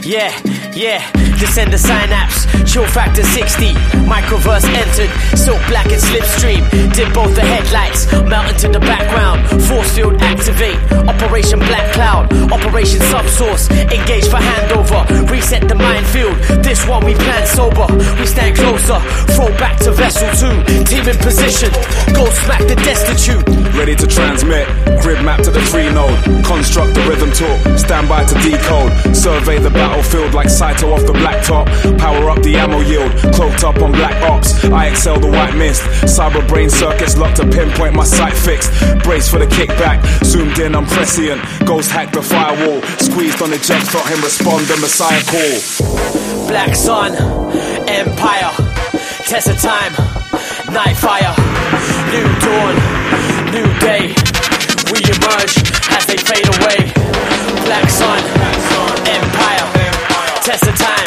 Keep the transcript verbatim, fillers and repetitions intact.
Yeah, yeah, descend the synapse, chill factor sixty, microverse entered, silk black and slipstream, dip both the headlights, melt into the background, force field activate, Operation Black Cloud, Operation Subsource, engage for handover, reset the minefield, this one we plan sober, we stand closer, throw back to vessel two, team in position, go smack the destitute. Ready to transmit, grid map to the three node, construct the rhythm talk, stand by to decode, survey the battlefield like Saito off the blacktop, power up the ammo yield, cloaked up on black ops, I excel the white mist, cyber brain circuits locked to pinpoint my sight fixed, brace for the kickback, zoomed in I'm prescient, ghost hack the firewall, squeezed on the jet, thought him respond the messiah call. Black sun, empire, test of time, night fire, new dawn, new day, we emerge as they fade away. Black sun, empire, test of time.